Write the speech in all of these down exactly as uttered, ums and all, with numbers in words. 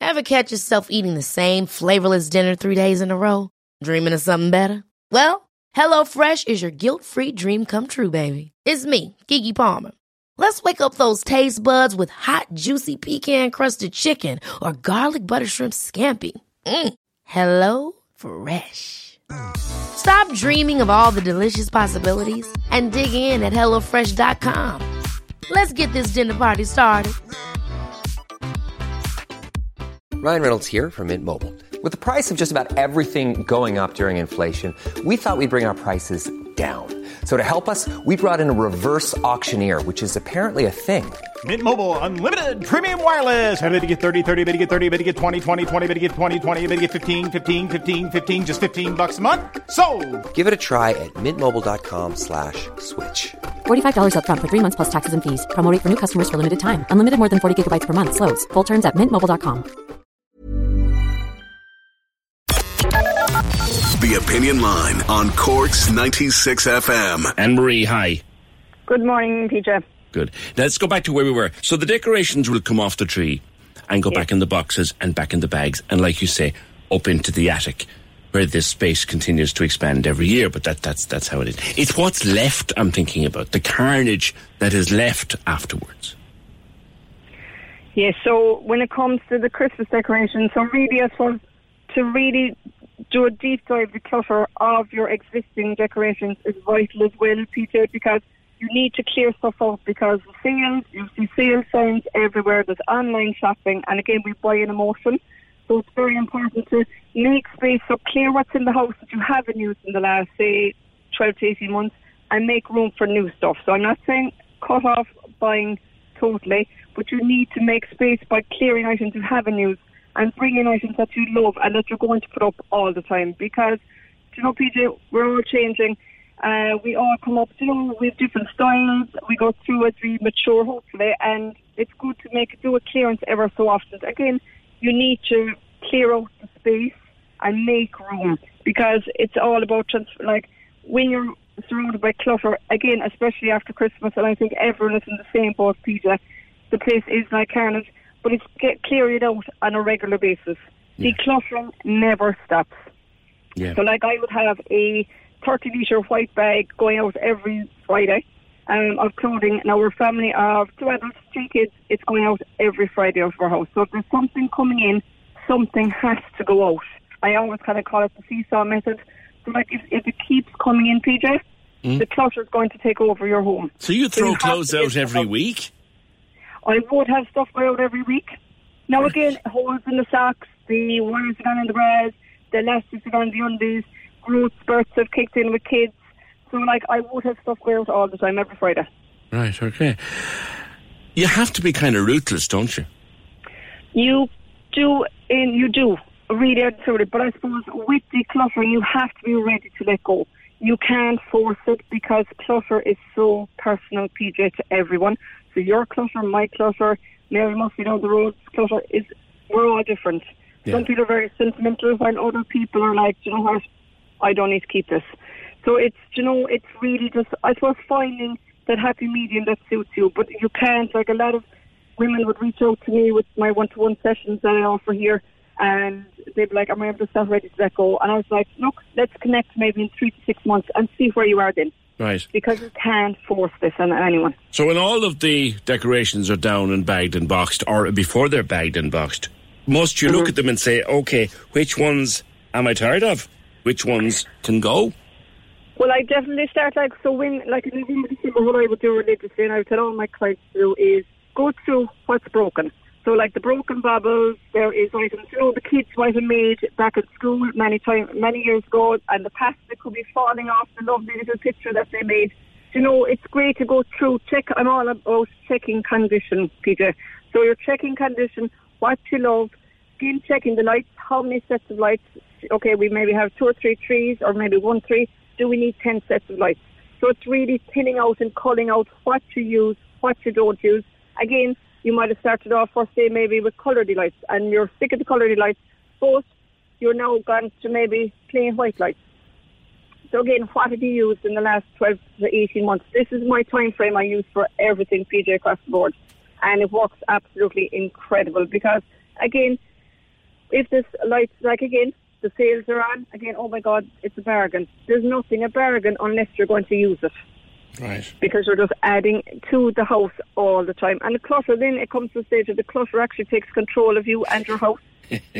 Ever catch yourself eating the same flavorless dinner three days in a row? Dreaming of something better? Well, HelloFresh is your guilt-free dream come true, baby. It's me, Keke Palmer. Let's wake up those taste buds with hot, juicy pecan-crusted chicken or garlic butter shrimp scampi. Mm. Hello Fresh. Stop dreaming of all the delicious possibilities and dig in at hello fresh dot com. Let's get this dinner party started. Ryan Reynolds here from Mint Mobile. With the price of just about everything going up during inflation, we thought we'd bring our prices down. So to help us, we brought in a reverse auctioneer, which is apparently a thing. Mint Mobile Unlimited Premium Wireless. How to get thirty, thirty, how to get thirty, how to get twenty, twenty, twenty, how to get twenty, twenty, how to get fifteen, fifteen, fifteen, fifteen, just fifteen bucks a month? Sold! Give it a try at mintmobile.com slash switch. forty-five dollars up front for three months plus taxes and fees. Promo rate for new customers for limited time. Unlimited more than forty gigabytes per month. Slows full terms at mint mobile dot com. The Opinion Line on Cork's ninety-six F M. Anne-Marie, hi. Good morning, P J. Good. Now let's go back to where we were. So the decorations will come off the tree and go yes. back in the boxes and back in the bags and, like you say, up into the attic where this space continues to expand every year. But that, that's that's how it is. It's what's left I'm thinking about, the carnage that is left afterwards. Yes, so when it comes to the Christmas decorations, so really I suppose to really do a deep dive declutter of your existing decorations is vital as well, P J, because you need to clear stuff out because the sales, you see sales signs everywhere, there's online shopping, and again, we buy in emotion. So it's very important to make space, so clear what's in the house that you haven't used in the last, say, twelve to eighteen months, and make room for new stuff. So I'm not saying cut off buying totally, but you need to make space by clearing items you haven't used and bring in items that you love and that you're going to put up all the time. Because, you know, P J, we're all changing. Uh, we all come up, you know, we have different styles. We go through as we mature, hopefully, and it's good to make do a clearance ever so often. Again, you need to clear out the space and make room because it's all about, trans- like, when you're surrounded by clutter, again, especially after Christmas, and I think everyone is in the same boat, P J, the place is like carnage, but it's get clear it out on a regular basis. Yeah. Decluttering never stops. Yeah. So, like, I would have a thirty litre white bag going out every Friday um, of clothing. Now, we're a family of two adults, three kids. It's going out every Friday out of our house. So if there's something coming in, something has to go out. I always kind of call it the seesaw method. So, like, if, if it keeps coming in, P J, mm. the clutter is going to take over your home. So you throw so you clothes out every out. week? I would have stuff go out every week. Now, right. Again, holes in the socks, the wires are gone in the bras, the elastics are gone in the undies, growth spurts have kicked in with kids. So, like, I would have stuff go out all the time, every Friday. Right, okay. You have to be kind of ruthless, don't you? You do, and you do, really absolutely. But I suppose with decluttering, you have to be ready to let go. You can't force it because clutter is so personal, P J, to everyone. So your clutter, my clutter, Mary Murphy down the road's clutter, is we're all different. Yeah. Some people are very sentimental, while other people are like, you know what, I don't need to keep this. So it's, you know, it's really just, I suppose, finding that happy medium that suits you. But you can't, like a lot of women would reach out to me with my one-to-one sessions that I offer here, and they'd be like, am I just not ready to let go? And I was like, look, let's connect maybe in three to six months and see where you are then. Right. Because you can't force this on anyone. So when all of the decorations are down and bagged and boxed, or before they're bagged and boxed, must you mm-hmm. look at them and say, okay, which ones am I tired of? Which ones can go? Well, I definitely start like, so when, like in November, December, what I would do religiously, and I would tell all my clients to do, is go through what's broken. So like the broken bubbles, there is items, you know, the kids might have made back at school many time, many years ago, and the past that could be falling off the lovely little picture that they made. You know, it's great to go through, check, I'm all about checking condition, P J. So you're checking condition, what you love, again checking the lights, how many sets of lights. Okay, we maybe have two or three trees, or maybe one tree. Do we need ten sets of lights? So it's really pinning out and culling out what you use, what you don't use. Again, you might have started off first day maybe with coloured lights, and you're sick of the coloured lights, but you're now gone to maybe plain white lights. So again, what have you used in the last twelve to eighteen months? This is my time frame I use for everything, P J, across the board. And it works absolutely incredible because, again, if this, like, like again, the sales are on, again, oh my God, it's a bargain. There's nothing a bargain unless you're going to use it. Right. Because you're just adding to the house all the time. And the clutter, then it comes to the stage of the clutter actually takes control of you and your house.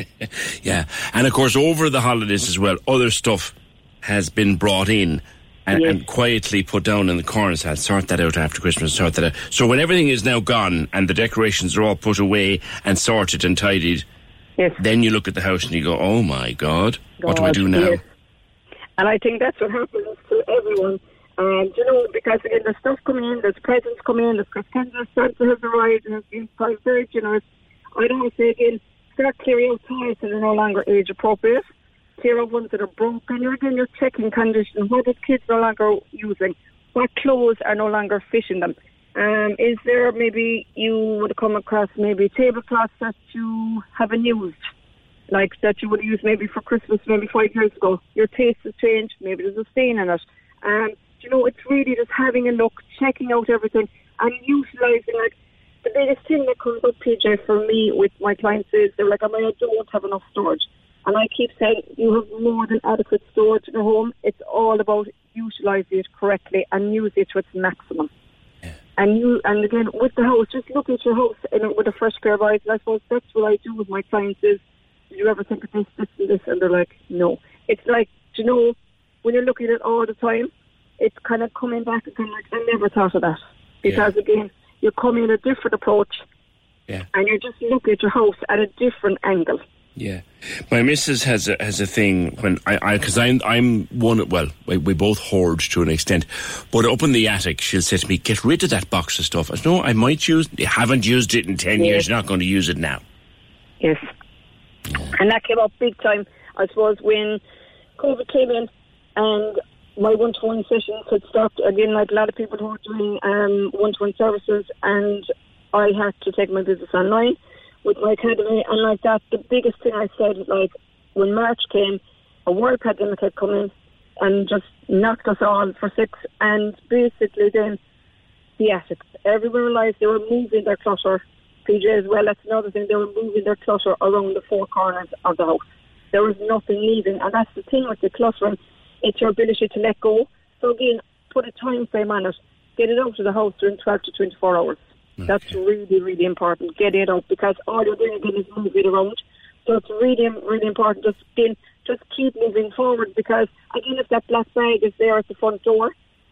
Yeah. And of course, over the holidays as well, other stuff has been brought in and, Yes. and quietly put down in the corners. I'll sort that out after Christmas, sort that out. So when everything is now gone and the decorations are all put away and sorted and tidied, Yes. then you look at the house and you go, oh my God, what do I God, do now? yes. And I think that's what happens to everyone. And, you know, because again, there's stuff coming in, there's presents coming in, there's Christmas, Santa has arrived and has been quite very generous. I'd always say again, start clearing out toys that are no longer age appropriate. Clear out ones that are broken. You're again, you're checking condition. What is kids no longer using? What clothes are no longer fitting them? Um, is there maybe you would come across maybe tablecloths that you haven't used? Like that you would use maybe for Christmas maybe five years ago. Your taste has changed. Maybe there's a stain in it. Um, you know, it's really just having a look, checking out everything and utilising, like, the biggest thing that comes up, P J, for me with my clients is they're like, I mean, I don't have enough storage. And I keep saying, you have more than adequate storage in your home. It's all about utilising it correctly and use it to its maximum. Yeah. And you, and again, with the house, just look at your house and with a fresh pair of eyes. And I suppose that's what I do with my clients is, did you ever think of this, this, and this? And they're like, no. It's like, you know, when you're looking at it all the time, it's kind of coming back and kind of like, I never thought of that. Because, yeah. again, you're coming at a different approach. Yeah. And you're just looking at your house at a different angle. Yeah. My missus has a, has a thing when I, I, cause I'm, I'm one, well, we, we both hoard to an extent, but up in the attic, she'll say to me, get rid of that box of stuff. I said, no, I might use it. You haven't used it in ten yes. years. You're not going to use it now. Yes. Yeah. And that came up big time, I suppose, when COVID came in and my one-to-one sessions had stopped, again, like a lot of people who were doing um, one-to-one services, and I had to take my business online with my academy, and like that, the biggest thing I said, like, when March came, a world pandemic had come in and just knocked us all for six, and basically then, the attics. Everyone realised they were moving their clutter, P J as well, that's another thing, they were moving their clutter around the four corners of the house. There was nothing leaving, and that's the thing with the cluttering, it's your ability to let go. So again, put a time frame on it. Get it out of the house during twelve to twenty-four hours. Okay. That's really, really important. Get it out because all you're doing again is move it around. So it's really, really important. Just again, just keep moving forward because again, if that black bag is there at the front door,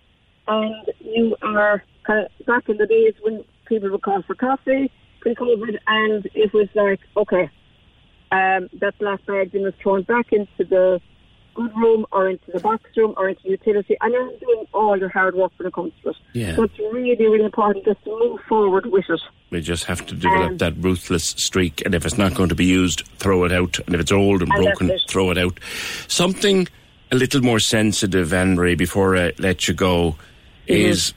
and you are kind of back in the days when people would call for coffee pre-COVID, and it was like, okay, um, that black bag then was thrown back into the good room or into the box room or into the utility, and you're doing all your hard work when it comes to it. Yeah. So it's really, really important just to move forward with it. We just have to develop um, that ruthless streak, and if it's not going to be used, throw it out, and if it's old and, and broken, it. throw it out. Something a little more sensitive, Anne-Marie, before I let you go, mm-hmm. is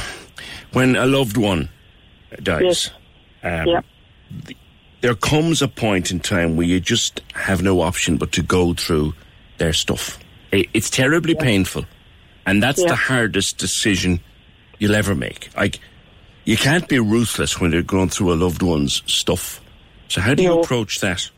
when a loved one dies, yes. um, yeah. the, there comes a point in time where you just have no option but to go through their stuff. It's terribly yeah. painful, and that's yeah. the hardest decision you'll ever make. Like, you can't be ruthless when you're going through a loved one's stuff. So how do you no. approach that?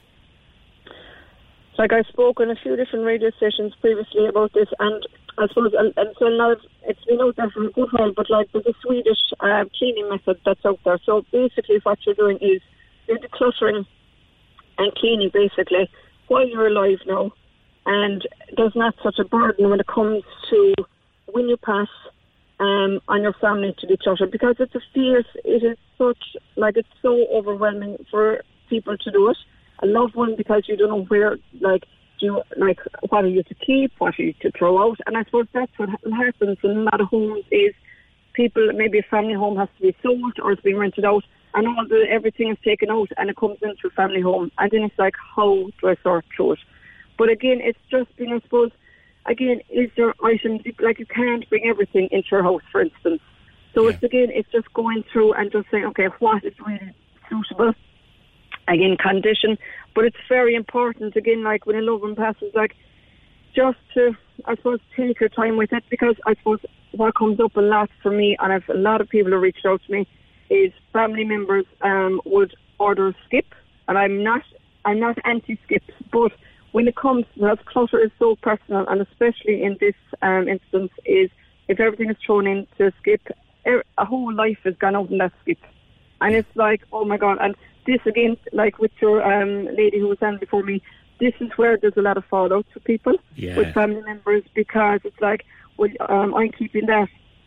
Like, I spoke on a few different radio stations previously about this, and I suppose, and, and so a lot of, it's been out there for a good while, but like there's a Swedish uh, cleaning method that's out there. So basically what you're doing is you're decluttering and cleaning basically while you're alive now. And there's not such a burden when it comes to when you pass um, on your family to declutter, because it's a fierce, it is such, like it's so overwhelming for people to do it. A loved one, because you don't know where, like, do you, like, what are you to keep, what are you to throw out? And I suppose that's what happens in a lot of homes is people, maybe a family home has to be sold or it's being rented out, and all the, everything is taken out and it comes into a family home. And then it's like, how do I sort through it? But again, it's just being, I suppose, again, is there items, like you can't bring everything into your house, for instance. So yeah. it's again, it's just going through and just saying, okay, what is really suitable? Again, condition. But it's very important, again, like when a loved one passes, like just to, I suppose, take your time with it, because I suppose what comes up a lot for me, and I've a lot of people who reached out to me, is family members um, would order a skip, and I'm not I'm not anti-skip, but when it comes to that, clutter is so personal, and especially in this um, instance, is if everything is thrown into a skip, a whole life has gone out in that skip. And it's like, oh my God. And this again, like with your um, lady who was on before me, this is where there's a lot of fallout for people yeah. with family members, because it's like, well, um, I'm keeping that.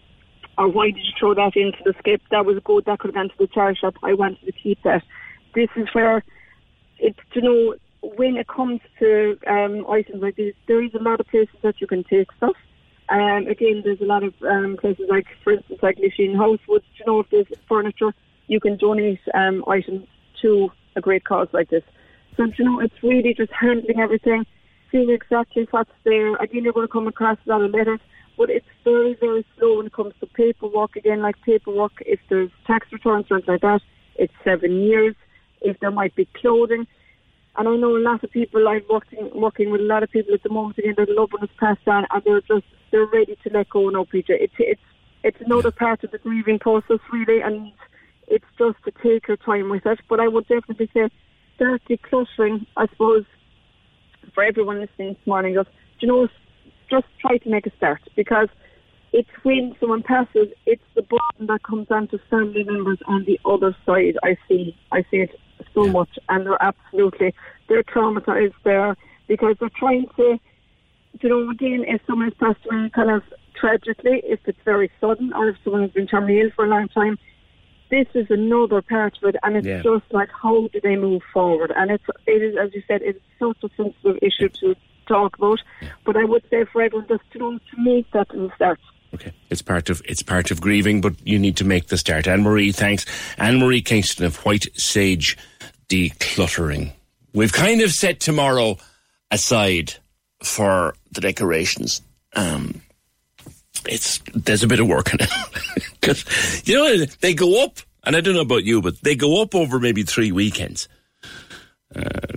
Or why did you throw that into the skip? That was good. That could have gone to the charity shop. I wanted to keep that. This is where, it's, you know, when it comes to um, items like this, there is a lot of places that you can take stuff. Um, again, there's a lot of um, places like, for instance, like Lishin Housewoods. You know, if there's furniture, you can donate um, items to a great cause like this. So, you know, it's really just handling everything, seeing exactly what's there. Again, you're going to come across a lot of letters, but it's very, very slow when it comes to paperwork. Again, like paperwork, if there's tax returns, something like that, it's seven years. If there might be clothing. And I know a lot of people, I'm working, working with a lot of people at the moment, again, their loved one is passed on, and they're just, they're ready to let go now, P J. It's, it's, it's another part of the grieving process, really, and it's just to take your time with it. But I would definitely say, start decluttering, I suppose, for everyone listening this morning, just, you know, just try to make a start, because it's when someone passes, it's the burden that comes on to family members on the other side. I see, I see it so much, and they're absolutely, they're traumatized there, because they're trying to, you know, again, if someone has passed away kind of tragically, if it's very sudden, or if someone has been terminally ill for a long time, this is another part of it, and it's yeah. just like, how do they move forward? And it's, it is, as you said, it's such a sensitive issue to talk about, yeah. but I would say for everyone just, you know, to make that and start. Okay, it's part of it's part of grieving, but you need to make the start. Anne-Marie, thanks. Anne-Marie Kingston of White Sage Decluttering. We've kind of set tomorrow aside for the decorations. Um, it's there's a bit of work in it because you know they go up, and I don't know about you, but they go up over maybe three weekends. Uh,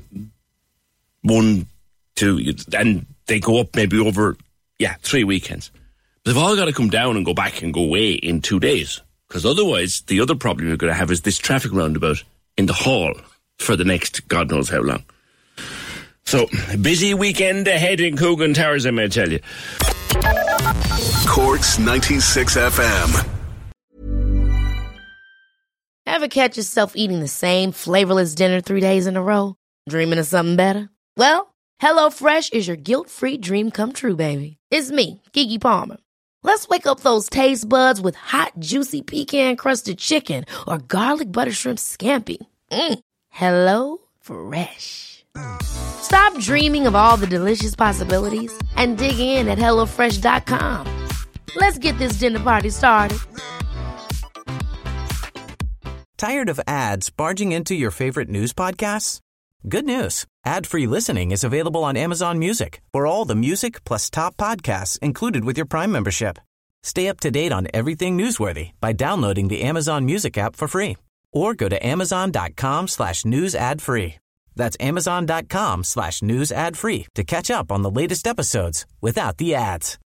one, two, and they go up maybe over yeah three weekends. They've all got to come down and go back and go away in two days. Because otherwise, the other problem you're going to have is this traffic roundabout in the hall for the next God knows how long. So, a busy weekend ahead in Coogan Towers, I may tell you. Cork's ninety-six F M. Ever catch yourself eating the same flavorless dinner three days in a row? Dreaming of something better? Well, HelloFresh is your guilt-free dream come true, baby. It's me, Keke Palmer. Let's wake up those taste buds with hot, juicy pecan-crusted chicken or garlic butter shrimp scampi. Mm. Hello Fresh. Stop dreaming of all the delicious possibilities and dig in at hello fresh dot com. Let's get this dinner party started. Tired of ads barging into your favorite news podcasts? Good news. Ad-free listening is available on Amazon Music for all the music plus top podcasts included with your Prime membership. Stay up to date on everything newsworthy by downloading the Amazon Music app for free or go to amazon.com slash news ad free. That's amazon.com slash news ad free to catch up on the latest episodes without the ads.